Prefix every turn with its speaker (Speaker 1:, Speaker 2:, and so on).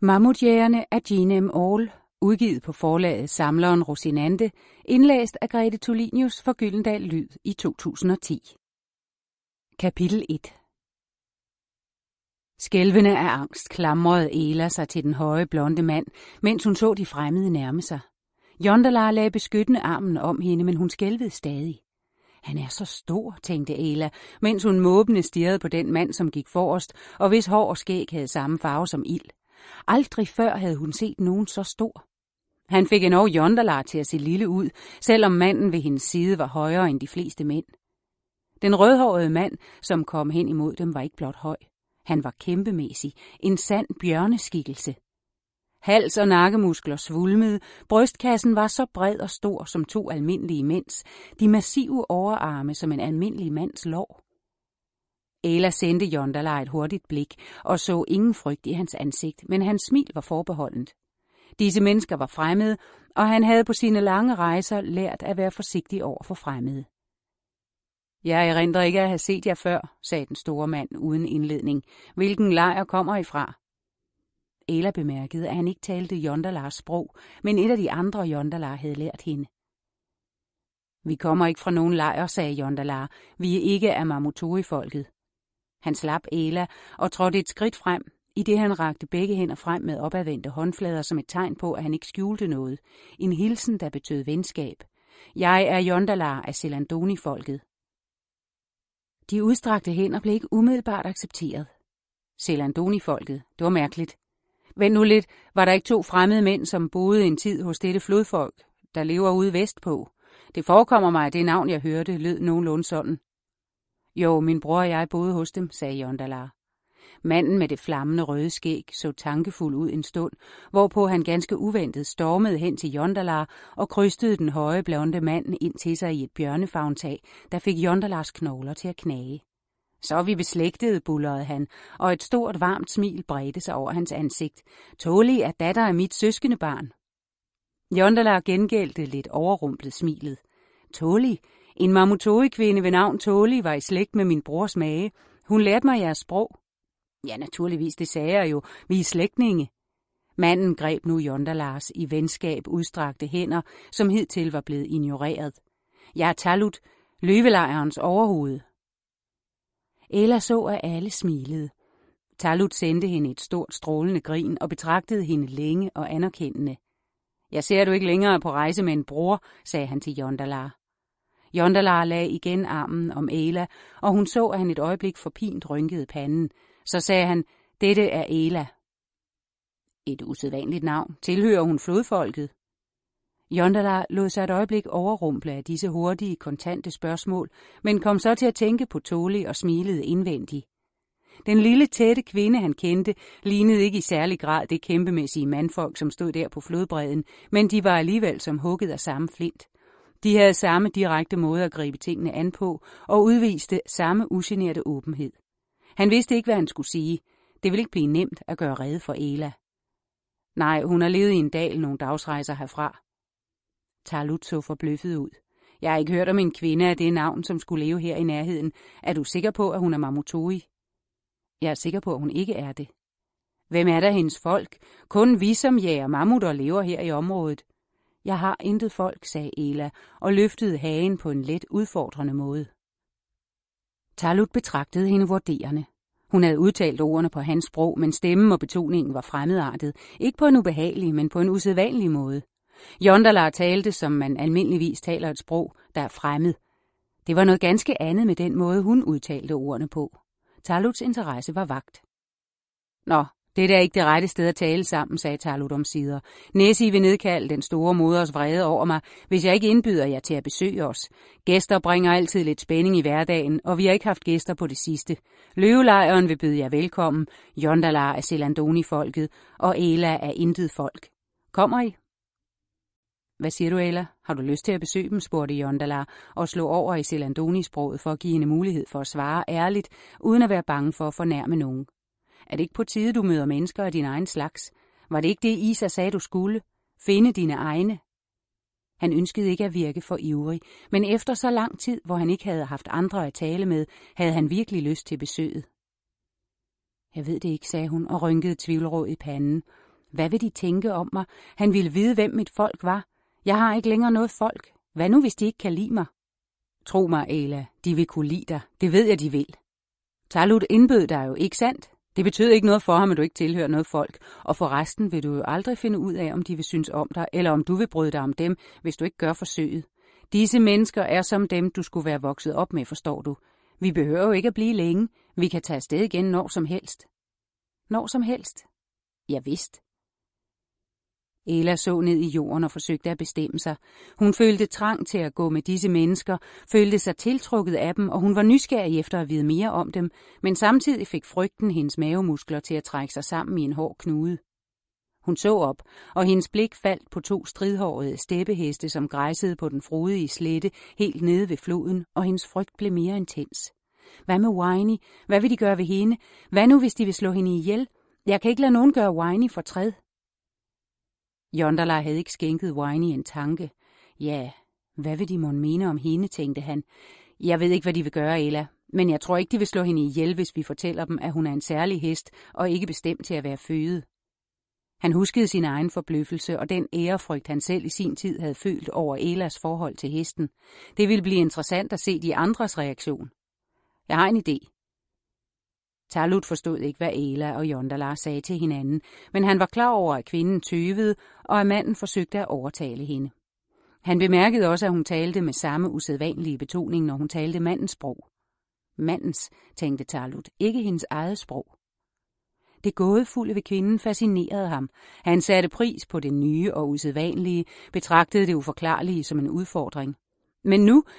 Speaker 1: Mammutjægerne af Jean M. Auel, udgivet på forlaget Samleren Rosinante, indlæst af Grete Tulinius for Gyldendal Lyd i 2010. Kapitel 1. Skælvende af angst klamrede Ela sig til den høje, blonde mand, mens hun så de fremmede nærme sig. Jondalar lagde beskyttende armen om hende, men hun skælvede stadig. Han er så stor, tænkte Ela, mens hun måbende stirrede på den mand, som gik forrest, og hvis hår og skæg havde samme farve som ild. Aldrig før havde hun set nogen så stor. Han fik endnu Jondalar til at se lille ud, selvom manden ved hendes side var højere end de fleste mænd. Den rødhårede mand, som kom hen imod dem, var ikke blot høj. Han var kæmpemæssig, en sand bjørneskikkelse. Hals og nakkemuskler svulmede, brystkassen var så bred og stor som to almindelige mænds, de massive overarme som en almindelig mands lår. Ela sendte Jondalar et hurtigt blik og så ingen frygt i hans ansigt, men hans smil var forbeholdent. Disse mennesker var fremmede, og han havde på sine lange rejser lært at være forsigtig over for fremmede. Jeg erindrer ikke at have set jer før, sagde den store mand uden indledning. Hvilken lejr kommer I fra? Ela bemærkede, at han ikke talte Jondalars sprog, men et af de andre Jondalar havde lært hende. Vi kommer ikke fra nogen lejr, sagde Jondalar. Vi er ikke af Mamutori-folket. Han slap Ela og trådte et skridt frem, i det han rakte begge hænder frem med opadvendte håndflader som et tegn på, at han ikke skjulte noget. En hilsen, der betød venskab. Jeg er Jondalar af Selandoni-folket. De udstrakte hænder blev ikke umiddelbart accepteret. Selandoni-folket, det var mærkeligt. Vent nu lidt, var der ikke to fremmede mænd, som boede en tid hos dette flodfolk, der lever ude vestpå? Det forekommer mig, at det navn, jeg hørte, lød nogenlunde sådan. Jo, min bror og jeg boede hos dem, sagde Jondalar. Manden med det flammende røde skæg så tankefuld ud en stund, hvorpå han ganske uventet stormede hen til Jondalar og krystede den høje, blonde mand ind til sig i et bjørnefagntag, der fik Jondalars knogler til at knage. Så er vi beslægtede, buldrede han, og et stort, varmt smil bredte sig over hans ansigt. Toli er datter af mit søskendebarn. Jondalar gengældte lidt overrumplet smilet. Toli, en Mamutori-kvinde ved navn Toli, var i slægt med min brors mage. Hun lærte mig jeres sprog. Ja, naturligvis, det sagde jeg jo. Vi er slægtninge. Manden greb nu Jondalars i venskab udstrakte hænder, som hidtil var blevet ignoreret. Jeg er Talut, løvelejrens overhoved. Ela så, at alle smilede. Talut sendte hende et stort strålende grin og betragtede hende længe og anerkendende. Jeg ser du ikke længere på rejse med en bror, sagde han til Jondalar. Jondalar lagde igen armen om Ela, og hun så, at han et øjeblik forpint rynkede panden. Så sagde han, dette er Ela. Et usædvanligt navn. Tilhører hun flodfolket? Jondalar lod sig et øjeblik overrumple af disse hurtige, kontante spørgsmål, men kom så til at tænke på Toli og smilede indvendigt. Den lille, tætte kvinde, han kendte, lignede ikke i særlig grad det kæmpemæssige mandfolk, som stod der på flodbredden, men de var alligevel som hugget af samme flint. De havde samme direkte måde at gribe tingene an på, og udviste samme ugenerte åbenhed. Han vidste ikke, hvad han skulle sige. Det ville ikke blive nemt at gøre rede for Ela. Nej, hun har levet i en dal nogle dagsrejser herfra. Talut så forbløffet ud. Jeg har ikke hørt om en kvinde af det navn, som skulle leve her i nærheden. Er du sikker på, at hun er Mamutori? Jeg er sikker på, at hun ikke er det. Hvem er der hendes folk? Kun vi, som jager mammutter, lever her i området. Jeg har intet folk, sagde Ela, og løftede hagen på en let udfordrende måde. Talut betragtede hende vurderende. Hun havde udtalt ordene på hans sprog, men stemmen og betoningen var fremmedartet. Ikke på en ubehagelig, men på en usædvanlig måde. Jondalar talte, som man almindeligvis taler et sprog, der er fremmed. Det var noget ganske andet med den måde, hun udtalte ordene på. Taluts interesse var vakt. Nå, det er da ikke det rette sted at tale sammen, sagde Talut omsider. Nessie vil nedkalde den store moders vrede over mig, hvis jeg ikke indbyder jer til at besøge os. Gæster bringer altid lidt spænding i hverdagen, og vi har ikke haft gæster på det sidste. Løvelejren vil byde jer velkommen. Jondalar er Selandoni-folket, og Ela er intet folk. Kommer I? Hvad siger du, Ela? Har du lyst til at besøge dem, spurgte Jondalar, og slog over i Selandoni-sproget for at give hende mulighed for at svare ærligt, uden at være bange for at fornærme nogen. Er det ikke på tide, du møder mennesker af din egen slags? Var det ikke det, Isa sagde, du skulle? Finde dine egne? Han ønskede ikke at virke for ivrig, men efter så lang tid, hvor han ikke havde haft andre at tale med, havde han virkelig lyst til besøget. Jeg ved det ikke, sagde hun og rynkede tvivlråd i panden. Hvad vil de tænke om mig? Han ville vide, hvem mit folk var. Jeg har ikke længere noget folk. Hvad nu, hvis de ikke kan lide mig? Tro mig, Ayla, de vil kunne lide dig. Det ved jeg, de vil. Talut indbød dig jo, ikke sandt? Det betød ikke noget for ham, at du ikke tilhører noget folk, og for resten vil du jo aldrig finde ud af, om de vil synes om dig, eller om du vil bryde dig om dem, hvis du ikke gør forsøget. Disse mennesker er som dem, du skulle være vokset op med, forstår du. Vi behøver jo ikke at blive længe. Vi kan tage afsted igen når som helst. Når som helst? Ja, vist. Ayla så ned i jorden og forsøgte at bestemme sig. Hun følte trang til at gå med disse mennesker, følte sig tiltrukket af dem, og hun var nysgerrig efter at vide mere om dem, men samtidig fik frygten hendes mavemuskler til at trække sig sammen i en hård knude. Hun så op, og hendes blik faldt på 2 stridhårede steppeheste, som græssede på den frodige slette helt nede ved floden, og hendes frygt blev mere intens. Hvad med Winey? Hvad vil de gøre ved hende? Hvad nu, hvis de vil slå hende ihjel? Jeg kan ikke lade nogen gøre Winey fortræd. Yonderlar havde ikke skænket Winey en tanke. Ja, hvad vil de mon mene om hende, tænkte han. Jeg ved ikke, hvad de vil gøre, Ayla, men jeg tror ikke, de vil slå hende ihjel, hvis vi fortæller dem, at hun er en særlig hest og ikke bestemt til at være føde. Han huskede sin egen forbløffelse og den ærefrygt, han selv i sin tid havde følt over Aylas forhold til hesten. Det ville blive interessant at se de andres reaktion. Jeg har en idé. Talut forstod ikke, hvad Ayla og Yonderlar sagde til hinanden, men han var klar over, at kvinden tøvede, og at manden forsøgte at overtale hende. Han bemærkede også, at hun talte med samme usædvanlige betoning, når hun talte mandens sprog. Mandens, tænkte Talut, ikke hendes eget sprog. Det gådefulde ved kvinden fascinerede ham. Han satte pris på det nye og usædvanlige, betragtede det uforklarlige som en udfordring. Men nu,